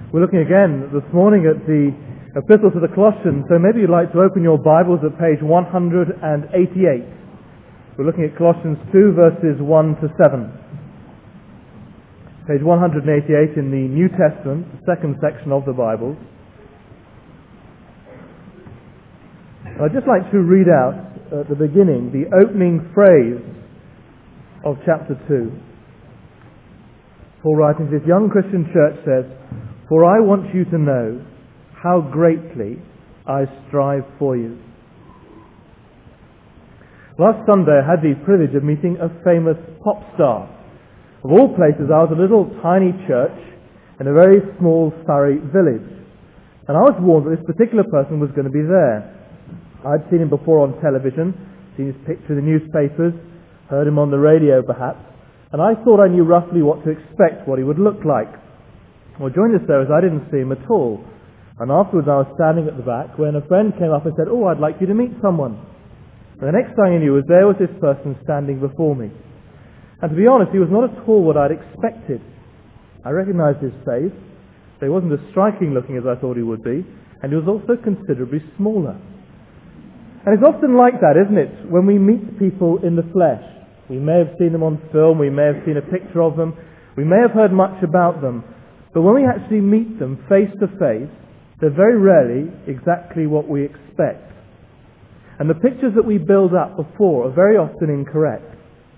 We're looking again this morning at the Epistle to the Colossians, so maybe you'd like to open your Bibles at page 188. We're looking at Colossians 2 verses 1 to 7. Page 188 in the New Testament, the second section of the Bible. I'd just like to read out at the beginning the opening phrase of chapter 2. Paul writing to this young Christian church says, "For I want you to know how greatly I strive for you." Last Sunday I had the privilege of meeting a famous pop star. Of all places, I was at a little tiny church in a very small Surrey village. And I was warned that this particular person was going to be there. I'd seen him before on television, seen his picture in the newspapers, heard him on the radio perhaps, and I thought I knew roughly what to expect, what he would look like. Well, during the service I didn't see him at all. And afterwards I was standing at the back when a friend came up and said, "Oh, I'd like you to meet someone." And the next thing I knew there was this person standing before me. And to be honest, he was not at all what I'd expected. I recognised his face, but he wasn't as striking looking as I thought he would be, and he was also considerably smaller. And it's often like that, isn't it, when we meet people in the flesh. We may have seen them on film, we may have seen a picture of them, we may have heard much about them, but when we actually meet them face to face, they're very rarely exactly what we expect. And the pictures that we build up before are very often incorrect.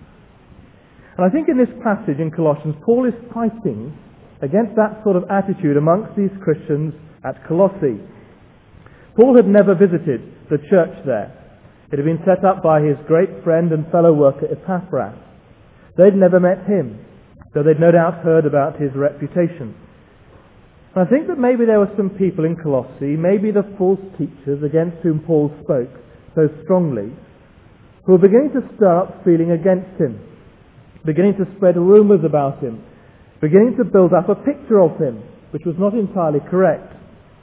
And I think in this passage in Colossians, Paul is fighting against that sort of attitude amongst these Christians at Colossae. Paul had never visited the church there. It had been set up by his great friend and fellow worker Epaphras. They'd never met him, though they'd no doubt heard about his reputation. And I think that maybe there were some people in Colossae, maybe the false teachers against whom Paul spoke so strongly, who were beginning to stir up feeling against him, beginning to spread rumours about him, beginning to build up a picture of him, which was not entirely correct.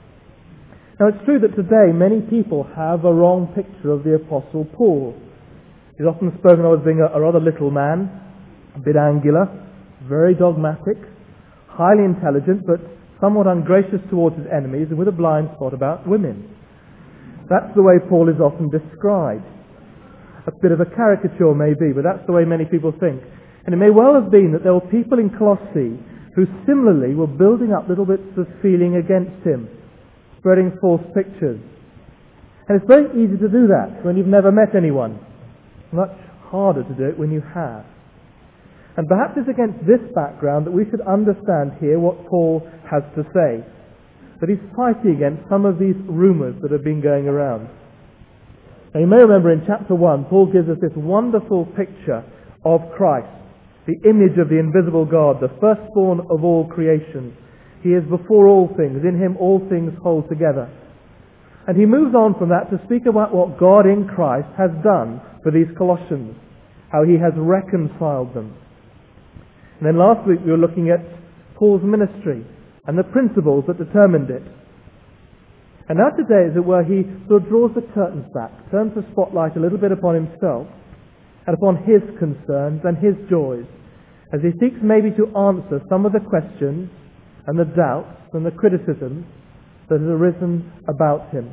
Now it's true that today many people have a wrong picture of the Apostle Paul. He's often spoken of as being a rather little man, a bit angular, very dogmatic, highly intelligent, but somewhat ungracious towards his enemies and with a blind spot about women. That's the way Paul is often described. A bit of a caricature maybe, but that's the way many people think. And it may well have been that there were people in Colossae who similarly were building up little bits of feeling against him, spreading false pictures. And it's very easy to do that when you've never met anyone. Much harder to do it when you have. And perhaps it's against this background that we should understand here what Paul has to say. That he's fighting against some of these rumours that have been going around. Now you may remember in chapter 1, Paul gives us this wonderful picture of Christ, the image of the invisible God, the firstborn of all creation. He is before all things. In him all things hold together. And he moves on from that to speak about what God in Christ has done for these Colossians, how he has reconciled them. And then last week we were looking at Paul's ministry and the principles that determined it. And now today, as it were, he sort of draws the curtains back, turns the spotlight a little bit upon himself and upon his concerns and his joys, as he seeks maybe to answer some of the questions and the doubts and the criticisms that have arisen about him.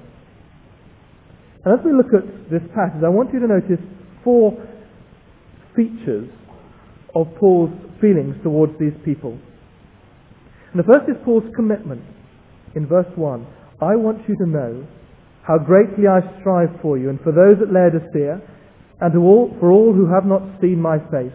And as we look at this passage, I want you to notice 4 features of Paul's feelings towards these people. And the first is Paul's commitment. In verse 1, "I want you to know how greatly I strive for you and for those at Laodicea and for all who have not seen my face."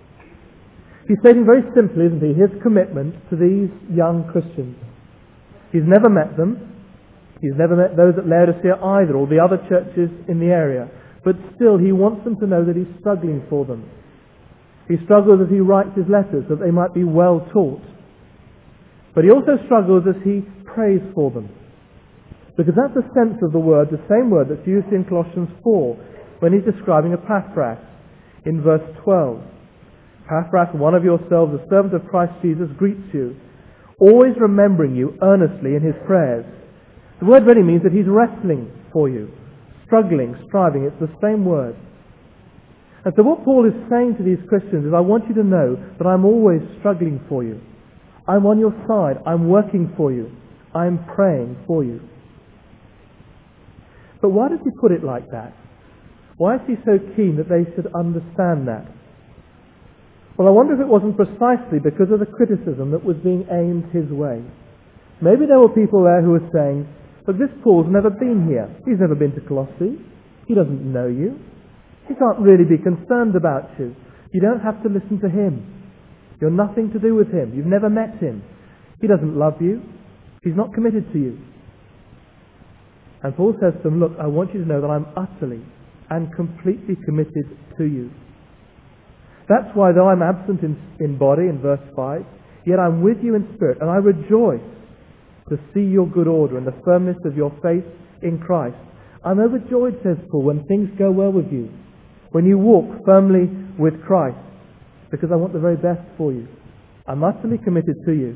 He's stating very simply, isn't he, his commitment to these young Christians. He's never met them. He's never met those at Laodicea either, or the other churches in the area. But still, he wants them to know that he's struggling for them. He struggles as he writes his letters that they might be well taught. But he also struggles as he prays for them. Because that's the sense of the word, the same word that's used in Colossians 4 when he's describing Epaphras in verse 12. "Epaphras, one of yourselves, a servant of Christ Jesus, greets you, always remembering you earnestly in his prayers." The word really means that he's wrestling for you, struggling, striving. It's the same word. And so what Paul is saying to these Christians is, I want you to know that I'm always struggling for you. I'm on your side. I'm working for you. I'm praying for you. But why does he put it like that? Why is he so keen that they should understand that? Well, I wonder if it wasn't precisely because of the criticism that was being aimed his way. Maybe there were people there who were saying, but this Paul's never been here. He's never been to Colossae. He doesn't know you. He can't really be concerned about you. You don't have to listen to him. You're nothing to do with him. You've never met him. He doesn't love you. He's not committed to you. And Paul says to them, look, I want you to know that I'm utterly and completely committed to you. That's why though I'm absent in body, in verse 5, yet I'm with you in spirit, and I rejoice to see your good order and the firmness of your faith in Christ. I'm overjoyed, says Paul, when things go well with you, when you walk firmly with Christ, because I want the very best for you. I'm utterly committed to you.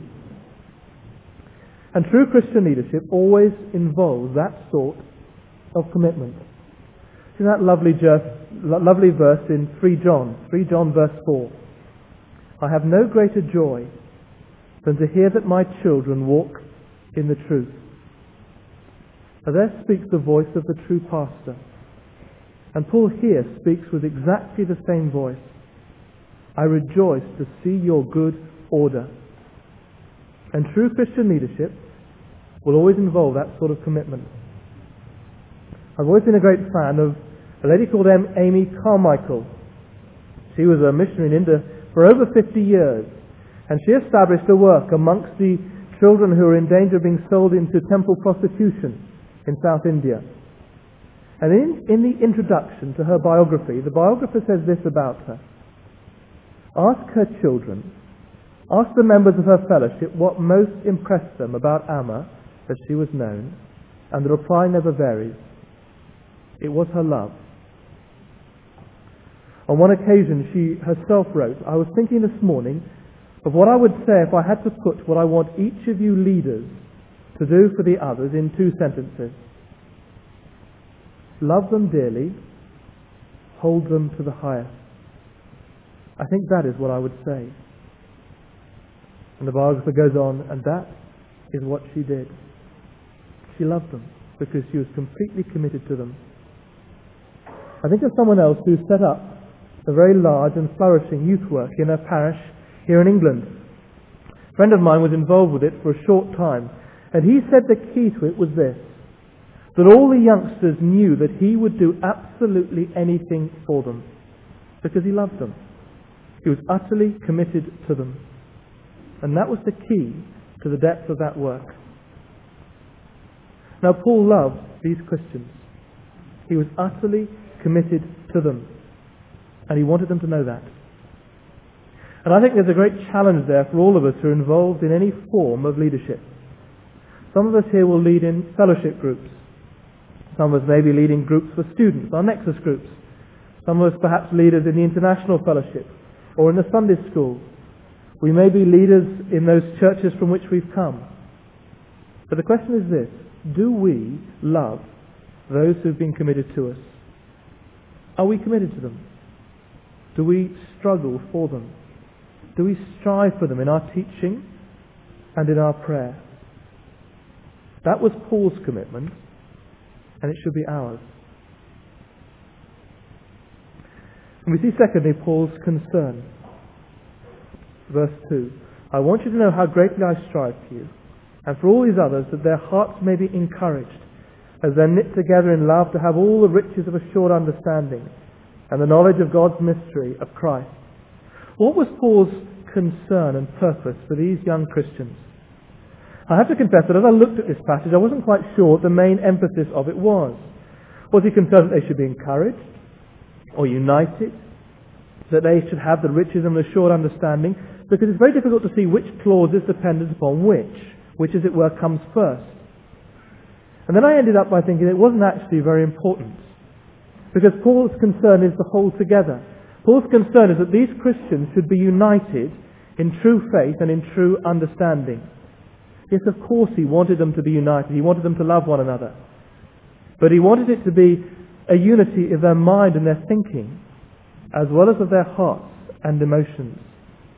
And true Christian leadership always involves that sort of commitment. See that lovely verse in 3 John verse 4. I have no greater joy than to hear that my children walk in the truth. Now there speaks the voice of the true pastor. And Paul here speaks with exactly the same voice. I rejoice to see your good order. And true Christian leadership will always involve that sort of commitment. I've always been a great fan of a lady called Amy Carmichael. She was a missionary in India for over 50 years, and she established a work amongst the children who are in danger of being sold into temple prostitution in South India. And in the introduction to her biography, the biographer says this about her. Ask her children, ask the members of her fellowship what most impressed them about Amma as she was known, and the reply never varies. It was her love. On one occasion she herself wrote, I was thinking this morning of what I would say if I had to put what I want each of you leaders to do for the others in 2 sentences. Love them dearly, hold them to the highest. I think that is what I would say. And the biographer goes on, and that is what she did. She loved them because she was completely committed to them. I think of someone else who set up a very large and flourishing youth work in a parish here in England. A friend of mine was involved with it for a short time, and he said the key to it was this, that all the youngsters knew that he would do absolutely anything for them because he loved them. He was utterly committed to them. And that was the key to the depth of that work. Now Paul loved these Christians. He was utterly committed to them. And he wanted them to know that. And I think there's a great challenge there for all of us who are involved in any form of leadership. Some of us here will lead in fellowship groups. Some of us may be leading groups for students, our Nexus groups. Some of us perhaps leaders in the international fellowship or in the Sunday school. We may be leaders in those churches from which we've come. But the question is this, do we love those who've been committed to us? Are we committed to them? Do we struggle for them? Do we strive for them in our teaching and in our prayer? That was Paul's commitment, and it should be ours. And we see secondly Paul's concern. Verse 2. I want you to know how greatly I strive for you, and for all these others, that their hearts may be encouraged, as they're knit together in love to have all the riches of assured understanding, and the knowledge of God's mystery of Christ. What was Paul's concern and purpose for these young Christians? I have to confess that as I looked at this passage, I wasn't quite sure what the main emphasis of it was. Was he concerned that they should be encouraged or united, that they should have the riches and the assured understanding? Because it's very difficult to see which clause is dependent upon which as it were comes first. And then I ended up by thinking it wasn't actually very important, because Paul's concern is the whole together. Paul's concern is that these Christians should be united in true faith and in true understanding. Yes, of course he wanted them to be united. He wanted them to love one another. But he wanted it to be a unity of their mind and their thinking, as well as of their hearts and emotions.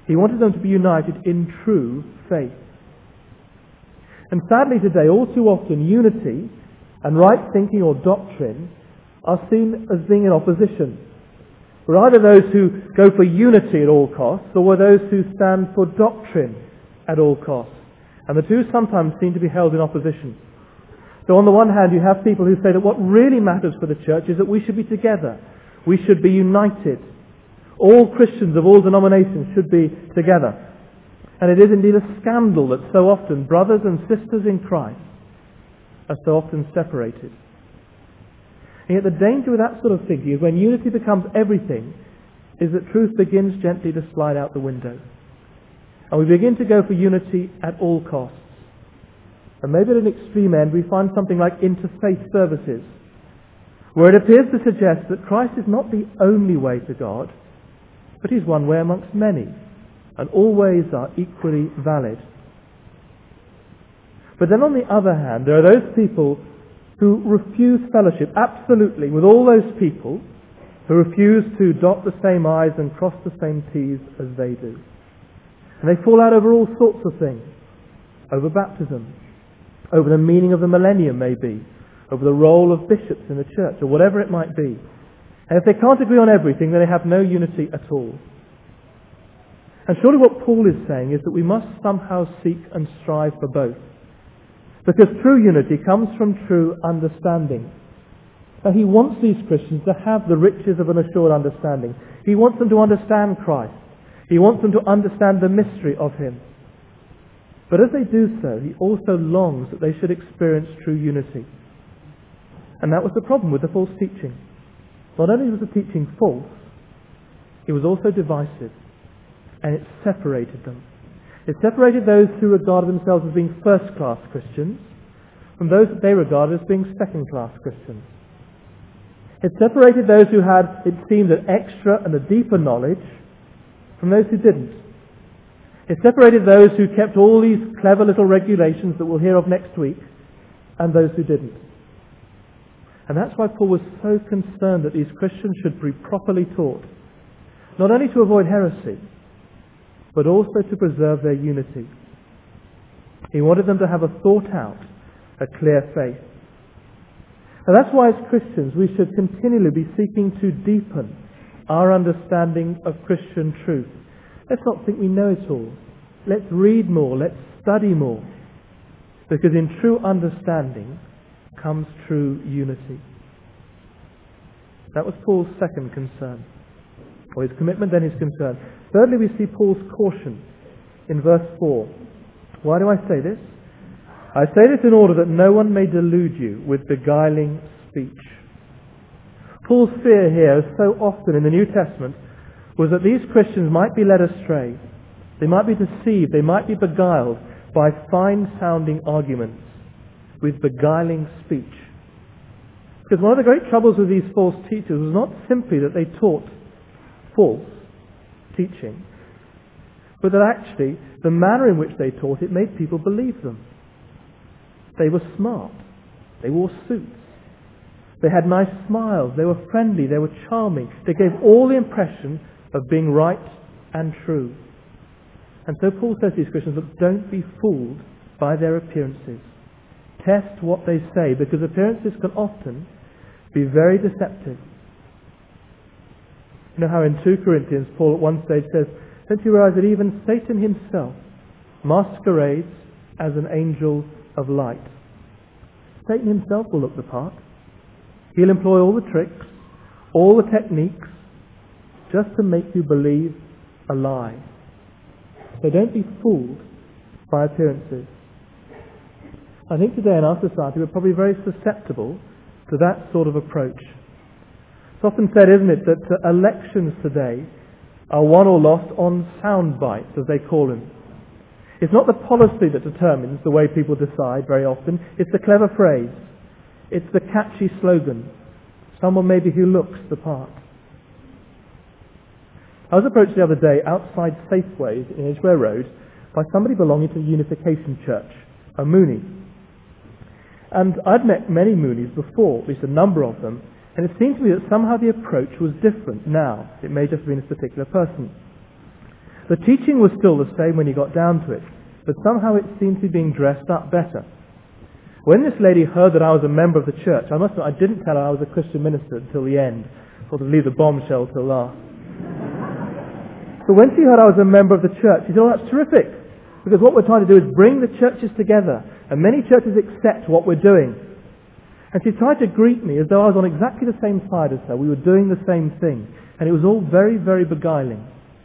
He wanted them to be united in true faith. And sadly today, all too often, unity and right thinking or doctrine are seen as being in opposition. We're either those who go for unity at all costs, or we're those who stand for doctrine at all costs. And the two sometimes seem to be held in opposition. So on the one hand, you have people who say that what really matters for the church is that we should be together. We should be united. All Christians of all denominations should be together. And it is indeed a scandal that so often brothers and sisters in Christ are so often separated. And yet the danger with that sort of thinking is when unity becomes everything, is that truth begins gently to slide out the window. And we begin to go for unity at all costs. And maybe at an extreme end we find something like interfaith services, where it appears to suggest that Christ is not the only way to God, but He's one way amongst many, and all ways are equally valid. But then on the other hand, there are those people who refuse fellowship absolutely with all those people who refuse to dot the same I's and cross the same T's as they do. And they fall out over all sorts of things. Over baptism, over the meaning of the millennium maybe, over the role of bishops in the church, or whatever it might be. And if they can't agree on everything, then they have no unity at all. And surely what Paul is saying is that we must somehow seek and strive for both. Because true unity comes from true understanding. Now he wants these Christians to have the riches of an assured understanding. He wants them to understand Christ. He wants them to understand the mystery of Him. But as they do so, he also longs that they should experience true unity. And that was the problem with the false teaching. Not only was the teaching false, it was also divisive. And it separated them. It separated those who regarded themselves as being first-class Christians from those that they regarded as being second-class Christians. It separated those who had, it seemed, an extra and a deeper knowledge from those who didn't. It separated those who kept all these clever little regulations that we'll hear of next week and those who didn't. And that's why Paul was so concerned that these Christians should be properly taught, not only to avoid heresy, but also to preserve their unity. He wanted them to have a thought out, a clear faith. And that's why as Christians we should continually be seeking to deepen our understanding of Christian truth. Let's not think we know it all. Let's read more, let's study more. Because in true understanding comes true unity. That was Paul's second concern. Or his commitment, then his concern. Thirdly, we see Paul's caution in verse 4. Why do I say this? I say this in order that no one may delude you with beguiling speech. Paul's fear here, as so often in the New Testament, was that these Christians might be led astray. They might be deceived. They might be beguiled by fine-sounding arguments with beguiling speech. Because one of the great troubles with these false teachers was not simply that they taught false teaching, but that actually the manner in which they taught it made people believe them. They were smart. They wore suits. They had nice smiles. They were friendly. They were charming. They gave all the impression of being right and true. And so Paul says to these Christians, look, don't be fooled by their appearances. Test what they say, because appearances can often be very deceptive. You know how in 2 Corinthians, Paul at one stage says, don't you realize that even Satan himself masquerades as an angel of light? Satan himself will look the part. He'll employ all the tricks, all the techniques, just to make you believe a lie. So don't be fooled by appearances. I think today in our society we're probably very susceptible to that sort of approach. It's often said, isn't it, that elections today are won or lost on sound bites, as they call them. It's not the policy that determines the way people decide very often. It's the clever phrase. It's the catchy slogan. Someone maybe who looks the part. I was approached the other day outside Safeways in Edgware Road by somebody belonging to the Unification Church, a Mooney. And I'd met many Moonies before, at least a number of them, and it seemed to me that somehow the approach was different now. It may just have been this particular person. The teaching was still the same when you got down to it, but somehow it seemed to be being dressed up better. When this lady heard that I was a member of the church, I must admit I didn't tell her I was a Christian minister until the end, sort of leave the bombshell till last. But when she heard I was a member of the church, she said, "Oh, that's terrific, because what we're trying to do is bring the churches together, and many churches accept what we're doing." And she tried to greet me as though I was on exactly the same side as her. We were doing the same thing, and it was all very, very beguiling.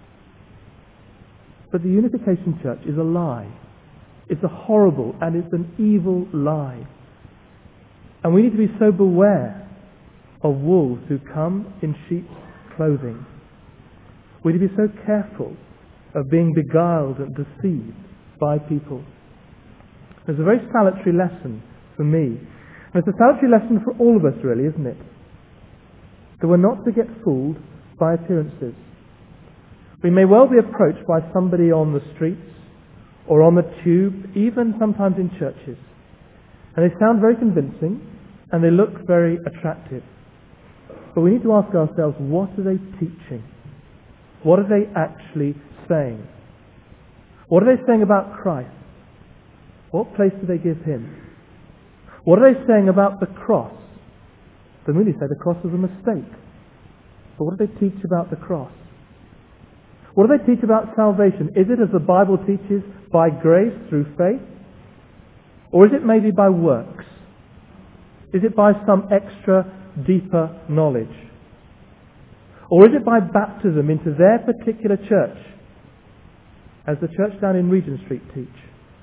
But the Unification Church is a lie. It's a horrible and it's an evil lie. And we need to be so beware of wolves who come in sheep's clothing. We need to be so careful of being beguiled and deceived by people. There's a very salutary lesson for me. And it's a salutary lesson for all of us, really, isn't it? That we're not to get fooled by appearances. We may well be approached by somebody on the streets or on the tube, even sometimes in churches. And they sound very convincing and they look very attractive. But we need to ask ourselves, what are they teaching? What are they actually saying? What are they saying about Christ? What place do they give Him? What are they saying about the cross? They really say the cross was a mistake. But what do they teach about the cross? What do they teach about salvation? Is it, as the Bible teaches, by grace through faith? Or is it maybe by works? Is it by some extra, deeper knowledge? Or is it by baptism into their particular church, as the church down in Regent Street teach?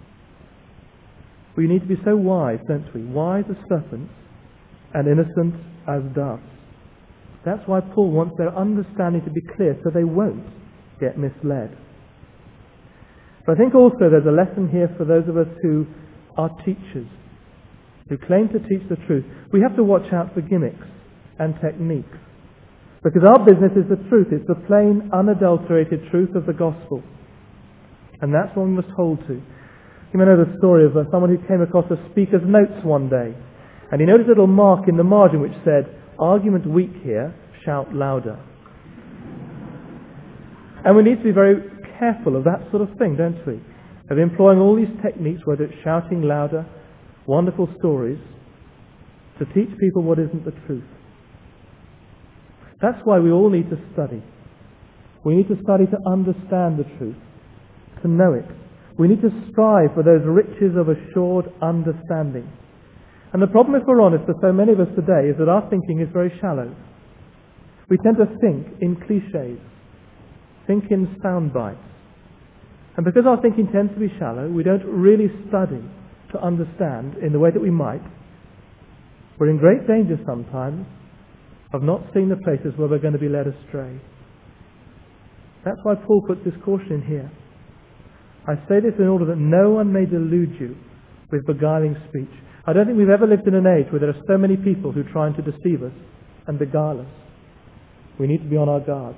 We need to be so wise, don't we? Wise as serpents and innocent as doves. That's why Paul wants their understanding to be clear, so they won't get misled. But I think also there's a lesson here for those of us who are teachers, who claim to teach the truth. We have to watch out for gimmicks and techniques, because our business is the truth. It's the plain, unadulterated truth of the gospel. And that's what we must hold to. You may know the story of someone who came across a speaker's notes one day, and he noticed a little mark in the margin which said, "Argument weak here, shout louder." And we need to be very careful of that sort of thing, don't we? Of employing all these techniques, whether it's shouting louder, wonderful stories, to teach people what isn't the truth. That's why we all need to study. We need to study to understand the truth, to know it. We need to strive for those riches of assured understanding. And the problem, if we're honest, for so many of us today is that our thinking is very shallow. We tend to think in cliches, think in sound bites. And because our thinking tends to be shallow, we don't really study to understand in the way that we might. We're in great danger sometimes of not seeing the places where we're going to be led astray. That's why Paul puts this caution in here. I say this in order that no one may delude you with beguiling speech. I don't think we've ever lived in an age where there are so many people who are trying to deceive us and beguile us. We need to be on our guard.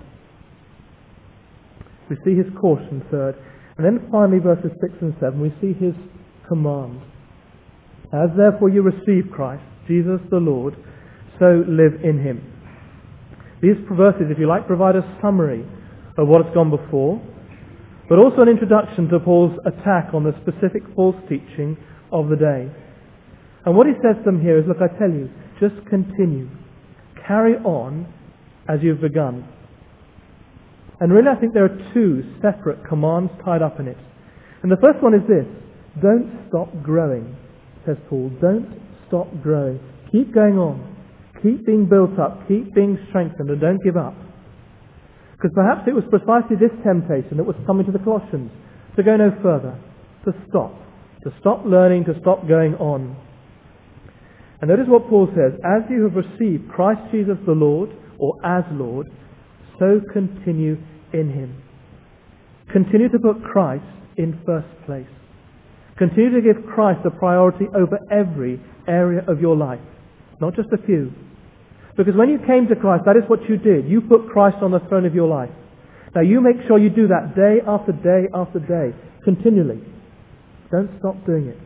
We see his caution, third. And then finally, verses 6 and 7, we see his command. As therefore you receive Christ, Jesus the Lord, so live in him. These verses, if you like, provide a summary of what has gone before, but also an introduction to Paul's attack on the specific false teaching of the day. And what he says to them here is, look, I tell you, just continue. Carry on as you've begun. And really I think there are two separate commands tied up in it. And the first one is this: don't stop growing, says Paul. Don't stop growing. Keep going on. Keep being built up. Keep being strengthened, and don't give up. Because perhaps it was precisely this temptation that was coming to the Colossians, to go no further, to stop learning, to stop going on. And notice what Paul says: as you have received Christ Jesus the Lord, or as Lord, so continue in him. Continue to put Christ in first place. Continue to give Christ a priority over every area of your life, not just a few. Because when you came to Christ, that is what you did. You put Christ on the throne of your life. Now you make sure you do that day after day after day, continually. Don't stop doing it.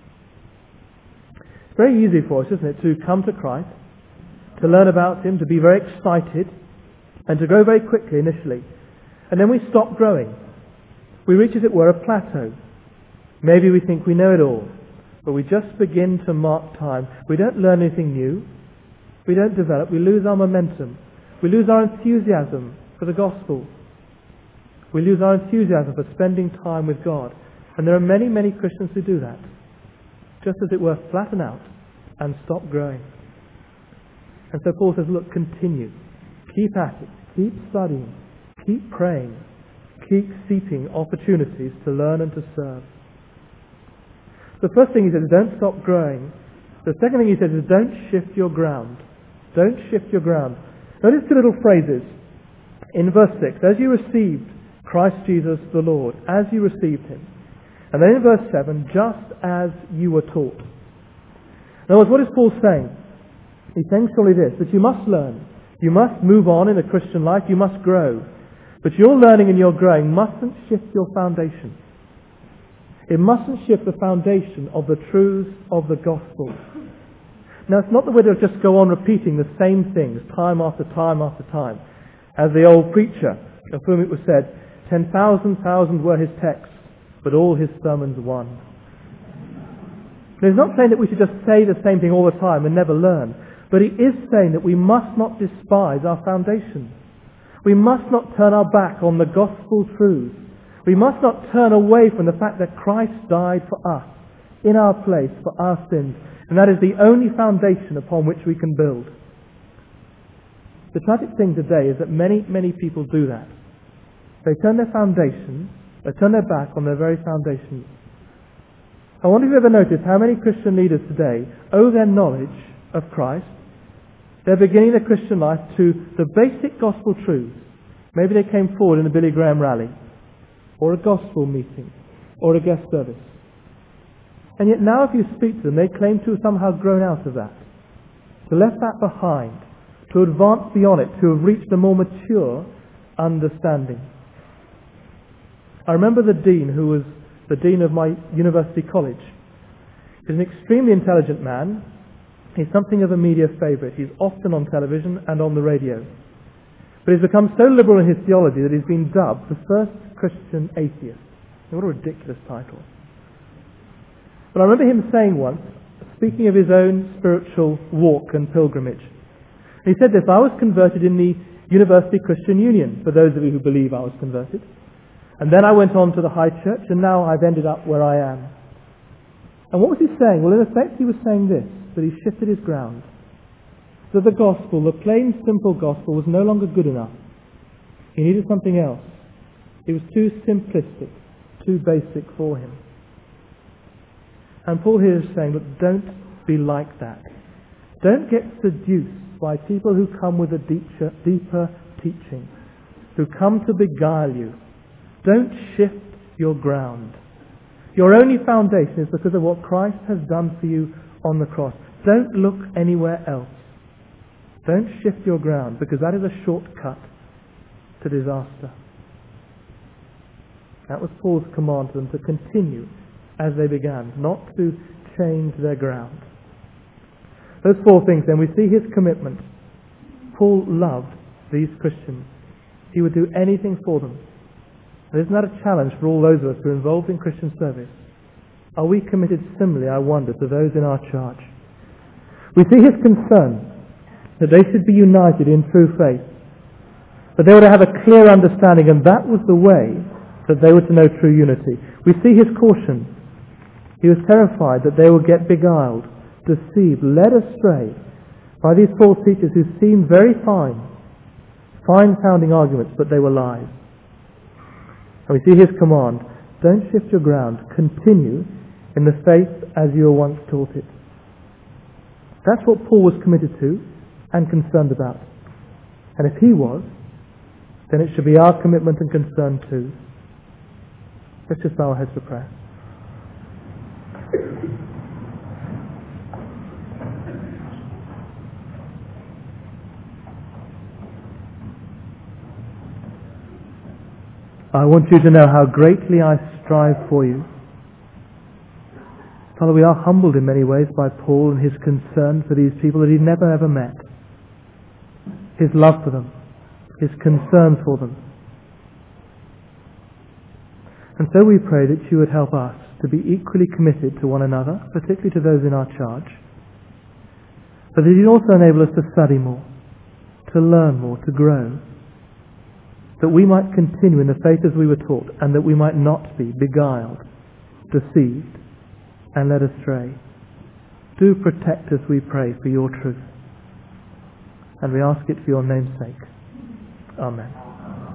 It's very easy for us, isn't it, to come to Christ, to learn about him, to be very excited, and to grow very quickly initially. And then we stop growing. We reach, as it were, a plateau. Maybe we think we know it all, but we just begin to mark time. We don't learn anything new. We don't develop. We lose our momentum. We lose our enthusiasm for the gospel. We lose our enthusiasm for spending time with God. And there are many, many Christians who do that. Just, as it were, flatten out and stop growing. And so Paul says, look, continue. Keep at it. Keep studying. Keep praying. Keep seeking opportunities to learn and to serve. The first thing he says is don't stop growing. The second thing he says is don't shift your ground. Don't shift your ground. Notice two little phrases. In verse 6, as you received Christ Jesus the Lord, as you received him. And then in verse 7, just as you were taught. In other words, what is Paul saying? He's saying surely this, that you must learn. You must move on in the Christian life. You must grow. But your learning and your growing mustn't shift your foundation. It mustn't shift the foundation of the truths of the gospel. Now, it's not that we're to just go on repeating the same things time after time after time. As the old preacher, of whom it was said, 10,000 were his texts, but all his sermons one. Now, he's not saying that we should just say the same thing all the time and never learn. But he is saying that we must not despise our foundation. We must not turn our back on the gospel truths. We must not turn away from the fact that Christ died for us, in our place, for our sins. And that is the only foundation upon which we can build. The tragic thing today is that many, many people do that. They turn their foundations, they turn their back on their very foundations. I wonder if you've ever noticed how many Christian leaders today owe their knowledge of Christ, they're beginning their Christian life, to the basic gospel truths. Maybe they came forward in a Billy Graham rally, or a gospel meeting, or a guest service. And yet now if you speak to them, they claim to have somehow grown out of that, to have left that behind, to advance beyond it, to have reached a more mature understanding. I remember the dean, who was the dean of my university college. He's an extremely intelligent man. He's something of a media favourite. He's often on television and on the radio. But he's become so liberal in his theology that he's been dubbed the first Christian atheist. What a ridiculous title. But I remember him saying once, speaking of his own spiritual walk and pilgrimage, he said this: I was converted in the University Christian Union, for those of you who believe I was converted. And then I went on to the High Church, and now I've ended up where I am. And what was he saying? Well, in effect, he was saying this, that he shifted his ground. That the gospel, the plain, simple gospel, was no longer good enough. He needed something else. It was too simplistic, too basic for him. And Paul here is saying, look, don't be like that. Don't get seduced by people who come with a deeper teaching, who come to beguile you. Don't shift your ground. Your only foundation is because of what Christ has done for you on the cross. Don't look anywhere else. Don't shift your ground, because that is a shortcut to disaster. That was Paul's command to them, to continue as they began, not to change their ground. Those four things then, we see his commitment. Paul loved these Christians. He would do anything for them. And isn't that a challenge for all those of us who are involved in Christian service? Are we committed similarly, I wonder, to those in our charge? We see his concern that they should be united in true faith, that they were to have a clear understanding, and that was the way that they were to know true unity. We see his caution. He was terrified that they would get beguiled, deceived, led astray by these false teachers who seemed very fine-sounding arguments, but they were lies. And we see his command: don't shift your ground, continue in the faith as you were once taught it. That's what Paul was committed to and concerned about. And if he was, then it should be our commitment and concern too. Let's just bow our heads for prayer. I want you to know how greatly I strive for you. Father, we are humbled in many ways by Paul and his concern for these people that he never ever met. His love for them, his concern for them. And so we pray that you would help us to be equally committed to one another, particularly to those in our charge, but that you'd also enable us to study more, to learn more, to grow, that we might continue in the faith as we were taught, and that we might not be beguiled, deceived, and led astray. Do protect us, we pray, for your truth. And we ask it for your name's sake. Amen.